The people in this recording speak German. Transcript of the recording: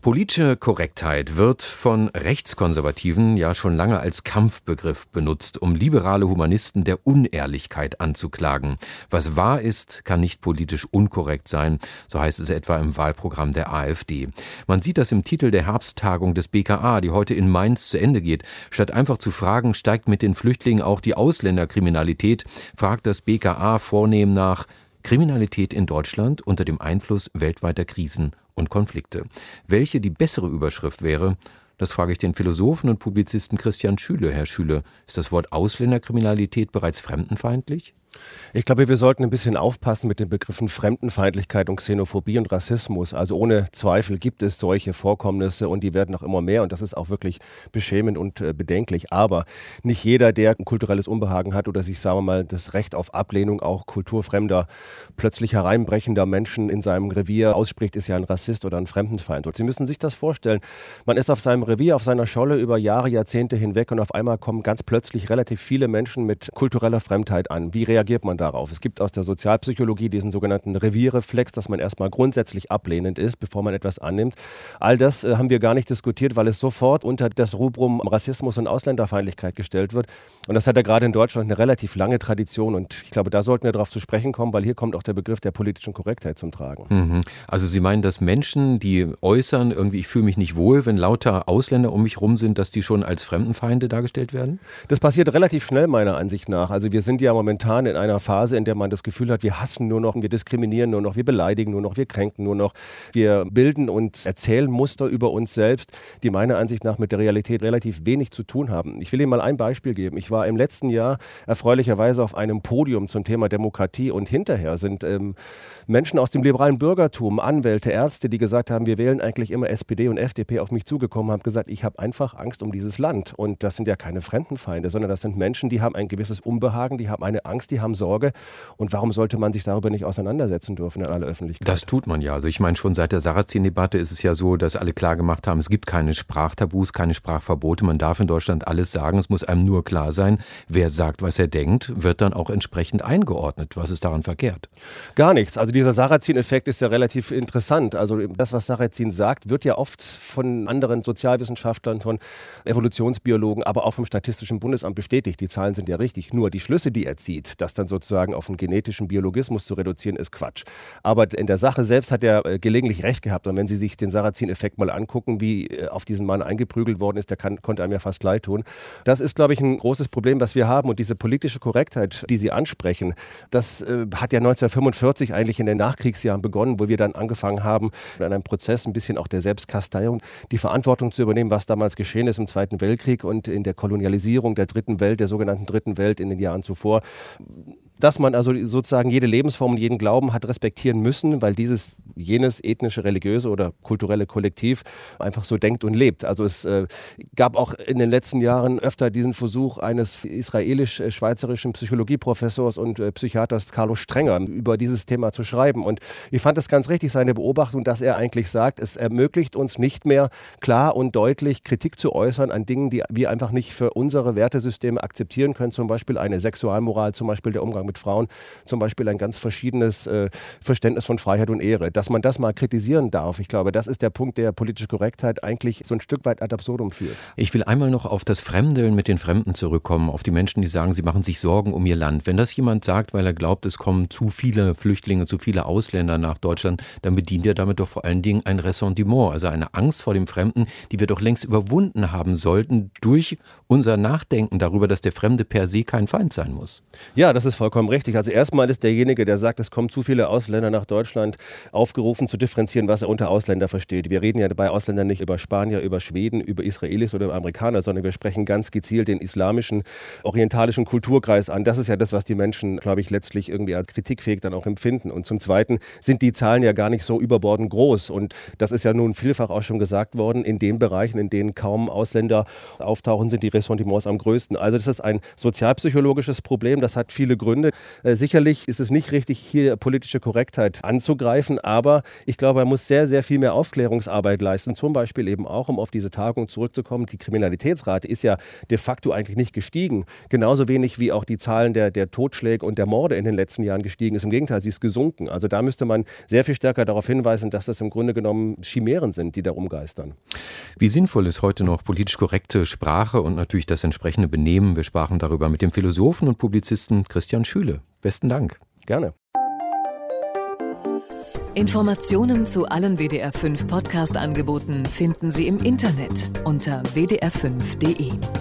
Politische Korrektheit wird von Rechtskonservativen ja schon lange als Kampfbegriff benutzt, um liberale Humanisten der Unehrlichkeit anzuklagen. Was wahr ist, kann nicht politisch unkorrekt sein, so heißt es etwa im Wahlprogramm der AfD. Man sieht das im Titel der Herbsttagung des BKA, die heute in Mainz zu Ende geht. Statt einfach zu fragen, steigt mit den Flüchtlingen auch die Ausländerkriminalität, fragt das BKA vornehm nach Kriminalität in Deutschland unter dem Einfluss weltweiter Krisen und Konflikte. Welche die bessere Überschrift wäre, das frage ich den Philosophen und Publizisten Christian Schüle. Herr Schüle, ist das Wort Ausländerkriminalität bereits fremdenfeindlich? Ich glaube, wir sollten ein bisschen aufpassen mit den Begriffen Fremdenfeindlichkeit und Xenophobie und Rassismus. Also ohne Zweifel gibt es solche Vorkommnisse und die werden auch immer mehr und das ist auch wirklich beschämend und bedenklich. Aber nicht jeder, der ein kulturelles Unbehagen hat oder sich, sagen wir mal, das Recht auf Ablehnung auch kulturfremder, plötzlich hereinbrechender Menschen in seinem Revier ausspricht, ist ja ein Rassist oder ein Fremdenfeind. Und Sie müssen sich das vorstellen. Man ist auf seinem Revier, auf seiner Scholle über Jahre, Jahrzehnte hinweg und auf einmal kommen ganz plötzlich relativ viele Menschen mit kultureller Fremdheit an. Wie reagiert man darauf? Es gibt aus der Sozialpsychologie diesen sogenannten Revierreflex, dass man erstmal grundsätzlich ablehnend ist, bevor man etwas annimmt. All das haben wir gar nicht diskutiert, weil es sofort unter das Rubrum Rassismus und Ausländerfeindlichkeit gestellt wird. Und das hat ja gerade in Deutschland eine relativ lange Tradition und ich glaube, da sollten wir darauf zu sprechen kommen, weil hier kommt auch der Begriff der politischen Korrektheit zum Tragen. Also Sie meinen, dass Menschen, die äußern, irgendwie ich fühle mich nicht wohl, wenn lauter Ausländer um mich rum sind, dass die schon als Fremdenfeinde dargestellt werden? Das passiert relativ schnell meiner Ansicht nach. Also wir sind ja momentan in einer Phase, in der man das Gefühl hat, wir hassen nur noch, wir diskriminieren nur noch, wir beleidigen nur noch, wir kränken nur noch. Wir bilden und erzählen Muster über uns selbst, die meiner Ansicht nach mit der Realität relativ wenig zu tun haben. Ich will Ihnen mal ein Beispiel geben. Ich war im letzten Jahr erfreulicherweise auf einem Podium zum Thema Demokratie und hinterher sind Menschen aus dem liberalen Bürgertum, Anwälte, Ärzte, die gesagt haben, wir wählen eigentlich immer SPD und FDP, auf mich zugekommen, haben gesagt, ich habe einfach Angst um dieses Land. Und das sind ja keine Fremdenfeinde, sondern das sind Menschen, die haben ein gewisses Unbehagen, die haben eine Angst, die haben Sorge. Und warum sollte man sich darüber nicht auseinandersetzen dürfen in aller Öffentlichkeit? Das tut man ja. Also ich meine, schon seit der Sarrazin-Debatte ist es ja so, dass alle klar gemacht haben, es gibt keine Sprachtabus, keine Sprachverbote. Man darf in Deutschland alles sagen. Es muss einem nur klar sein, wer sagt, was er denkt, wird dann auch entsprechend eingeordnet. Was ist daran verkehrt? Gar nichts. Also dieser Sarrazin-Effekt ist ja relativ interessant. Also das, was Sarrazin sagt, wird ja oft von anderen Sozialwissenschaftlern, von Evolutionsbiologen, aber auch vom Statistischen Bundesamt bestätigt. Die Zahlen sind ja richtig. Nur die Schlüsse, die er zieht, das dann sozusagen auf einen genetischen Biologismus zu reduzieren, ist Quatsch. Aber in der Sache selbst hat er gelegentlich recht gehabt. Und wenn Sie sich den Sarrazin-Effekt mal angucken, wie auf diesen Mann eingeprügelt worden ist, konnte einem ja fast leid tun. Das ist, glaube ich, ein großes Problem, was wir haben. Und diese politische Korrektheit, die Sie ansprechen, das hat ja 1945 eigentlich in den Nachkriegsjahren begonnen, wo wir dann angefangen haben, in einem Prozess ein bisschen auch der Selbstkasteiung, die Verantwortung zu übernehmen, was damals geschehen ist im Zweiten Weltkrieg und in der Kolonialisierung der Dritten Welt, der sogenannten Dritten Welt in den Jahren zuvor. Dass man also sozusagen jede Lebensform und jeden Glauben hat respektieren müssen, weil jenes ethnische, religiöse oder kulturelle Kollektiv einfach so denkt und lebt. Also es gab auch in den letzten Jahren öfter diesen Versuch eines israelisch-schweizerischen Psychologieprofessors und Psychiaters Carlo Strenger über dieses Thema zu schreiben. Und ich fand es ganz richtig, seine Beobachtung, dass er eigentlich sagt, es ermöglicht uns nicht mehr klar und deutlich Kritik zu äußern an Dingen, die wir einfach nicht für unsere Wertesysteme akzeptieren können. Zum Beispiel eine Sexualmoral, zum Beispiel der Umgang mit Frauen, zum Beispiel ein ganz verschiedenes Verständnis von Freiheit und Ehre. Dass man das mal kritisieren darf, ich glaube, das ist der Punkt, der politische Korrektheit eigentlich so ein Stück weit ad absurdum führt. Ich will einmal noch auf das Fremdeln mit den Fremden zurückkommen, auf die Menschen, die sagen, sie machen sich Sorgen um ihr Land. Wenn das jemand sagt, weil er glaubt, es kommen zu viele Flüchtlinge, zu viele Ausländer nach Deutschland, dann bedient er damit doch vor allen Dingen ein Ressentiment, also eine Angst vor dem Fremden, die wir doch längst überwunden haben sollten durch unser Nachdenken darüber, dass der Fremde per se kein Feind sein muss. Ja, das ist vollkommen richtig. Also erstmal ist derjenige, der sagt, es kommen zu viele Ausländer nach Deutschland, aufgerufen zu differenzieren, was er unter Ausländer versteht. Wir reden ja bei Ausländern nicht über Spanier, über Schweden, über Israelis oder über Amerikaner, sondern wir sprechen ganz gezielt den islamischen, orientalischen Kulturkreis an. Das ist ja das, was die Menschen, glaube ich, letztlich irgendwie als kritikfähig dann auch empfinden. Und zum Zweiten sind die Zahlen ja gar nicht so überbordend groß. Und das ist ja nun vielfach auch schon gesagt worden, in den Bereichen, in denen kaum Ausländer auftauchen, sind die Ressentiments am größten. Also das ist ein sozialpsychologisches Problem, das hat viele Gründe. Sicherlich ist es nicht richtig, hier politische Korrektheit anzugreifen, aber ich glaube, er muss sehr, sehr viel mehr Aufklärungsarbeit leisten, zum Beispiel eben auch, um auf diese Tagung zurückzukommen. Die Kriminalitätsrate ist ja de facto eigentlich nicht gestiegen, genauso wenig wie auch die Zahlen der Totschläge und der Morde in den letzten Jahren gestiegen ist. Im Gegenteil, sie ist gesunken. Also da müsste man sehr viel stärker darauf hinweisen, dass das im Grunde genommen Chimären sind, die da rumgeistern. Wie sinnvoll ist heute noch politisch korrekte Sprache und natürlich das entsprechende Benehmen? Wir sprachen darüber mit dem Philosophen und Publizisten Christian Schüle. Besten Dank. Gerne. Informationen zu allen WDR 5 Podcast-Angeboten finden Sie im Internet unter wdr5.de.